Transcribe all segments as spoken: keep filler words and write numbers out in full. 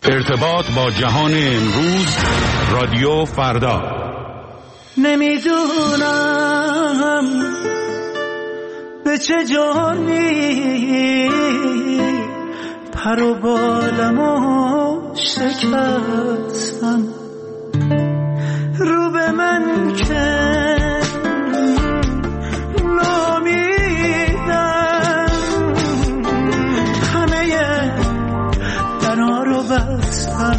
ارتباط با جهان امروز، رادیو فردا. نمیدونم به چه جانی پر و بالمو شکستم، رو به من که نامیدم، همه درها رو بستم.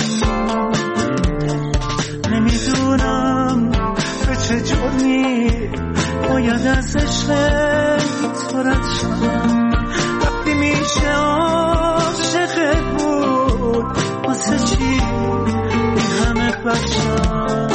نمیدونم به چه جرمی باید از عشق تو رد شم، وقتی میشه عاشقت بود واسه چی این همه بچم.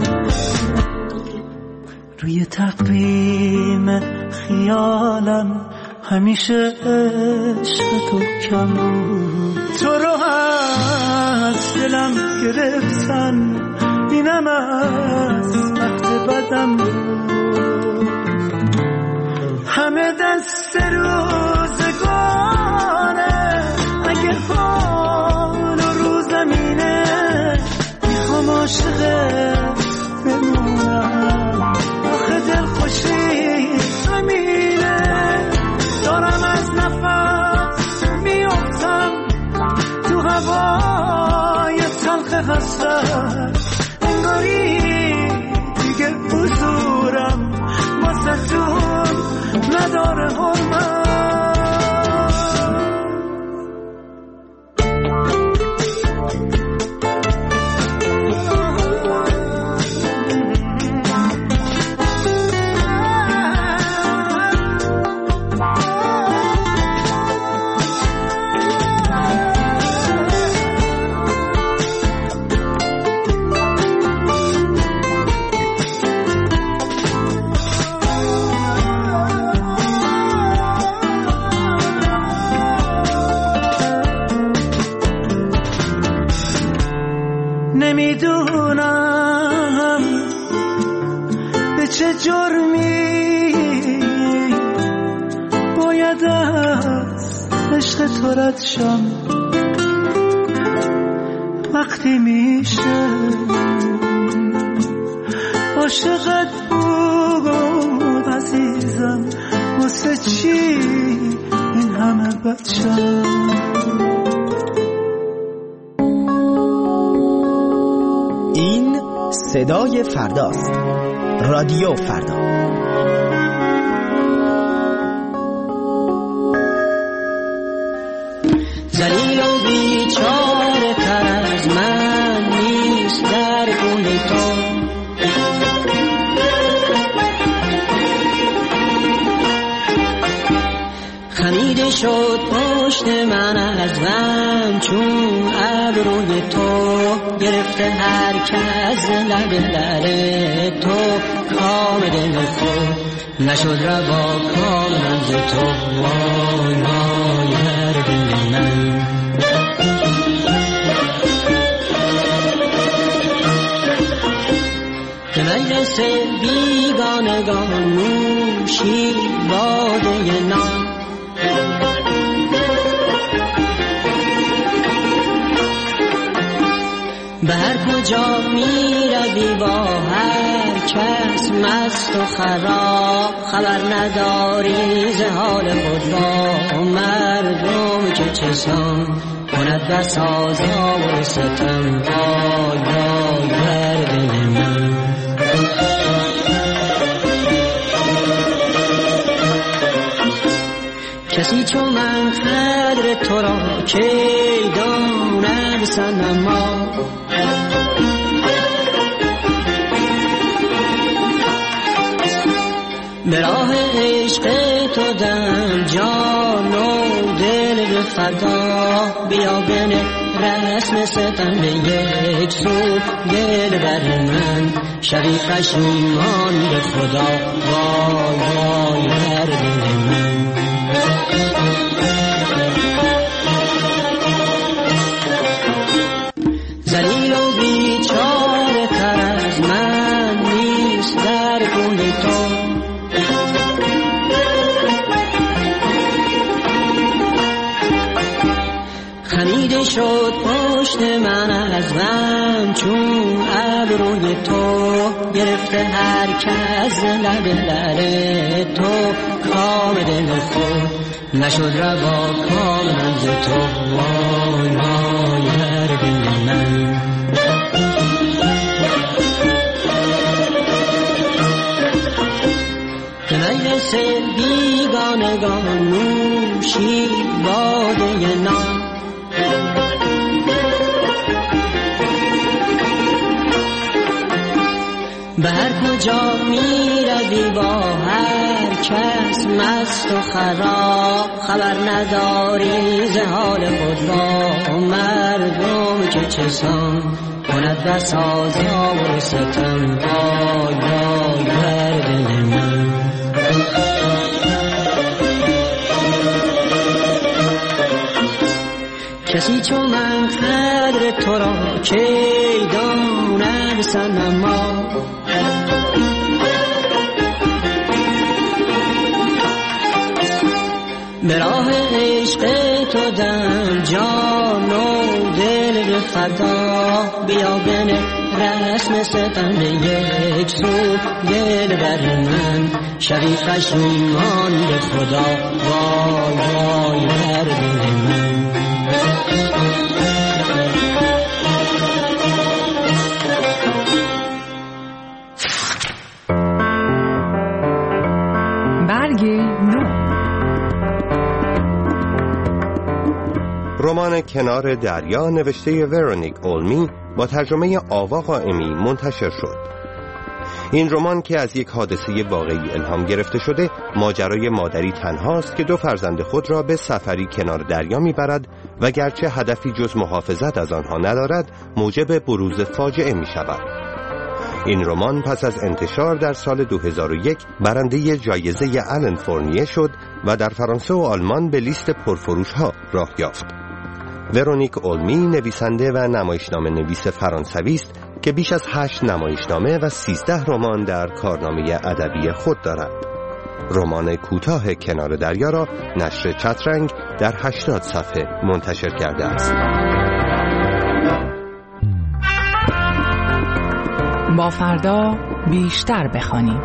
روی تقویم خیالم همیشه عشق تو کم بود، تو رو از دلم گرفتن، اینم از وقت بدم بود. همه دست روزگاره، اگه حال و رو زمینه میخوام عاشقت بمونم. آخه دل خوشی زمینه، دارم از نفس میافتم تو هوای تلخ حسرت، انگاری دیگه حضورم واسه تو نداره حرمت. نمیدونم به چه جرمی باید از عشق تو رد شم، وقتی میشه عاشقت بود عزیزم، واسه چی این همه بچم. صدای فرداست، رادیو فردا. ذلیل و بیچاره تر از من نیست در گونه تو، خمیده شد پشت من از غم چون ابروی تو، گرفته هر کس لب لب تو، کام دل خود نشد روا کامم ز تو. وای وای هر دل من، به مجلس بیگانگان نوشی باده نام، به هر کجا می روی با هر کس مست و خراب، خبر نداری ز حال خود با مردم که چسان کند بس آزار و ستم. وای وای بر دل من، کسی چو من قدر تو را که داند صنما، به راه عشق تو دم جان و دل به فدا، بیا بنه رسم ستم به یک سو دل بر من، شبی پشیمان به خدا. وای وای بر دل من، ذلیل و بیچاره تر از من نیست در گونه تو، خمیده خمیده شد پشت من از غم، چون ابروی تو گرفته هر کس لب لب تو. کام دل خود نشد روا کاملا ز تو، وای وای درد من. به مجلس بیگانگان نوشی باده نام، به هر کجا می روی با هر کس مست و خراب، خبر نداری ز حال خود را مردم که چسان کند بساز و ستم. وای وای درد من. کسی چون من قدر تو را که داند صنما، به راه عشق تو دم جان و دل به فدا. بیا بنه رسم ستم یک سو دل بر من، شبی پشیمان به خدا. وای وای درد من. برگ نو. رمان کنار دریا نوشته ورونیک اولمی با ترجمه آوا قائمی منتشر شد. این رمان که از یک حادثه واقعی الهام گرفته شده، ماجرای مادری تنهاست که دو فرزند خود را به سفری کنار دریا میبرد و گرچه هدفی جز محافظت از آنها ندارد، موجب بروز فاجعه می شود. این رمان پس از انتشار در سال دو هزار و یک برنده جایزه آلن فورنیه شد و در فرانسه و آلمان به لیست پرفروش ها راه یافت. ورونیک اولمی نویسنده و نمایشنامه نویس فرانسوی است که بیش از هشت نمایشنامه و سیزده رمان در کارنامه ادبی خود دارد. رمان کوتاه کنار دریا را نشر چترنگ در هشتاد صفحه منتشر کرده است. با فردا بیشتر بخوانیم.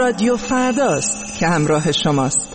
رادیو فرداست که همراه شماست.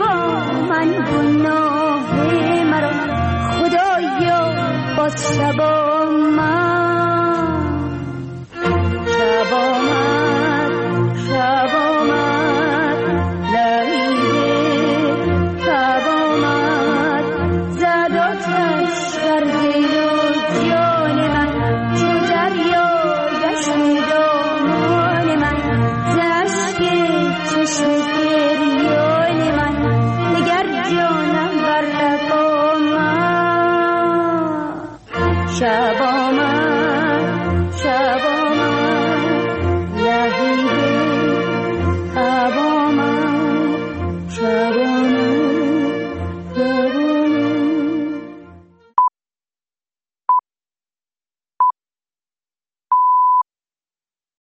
شبا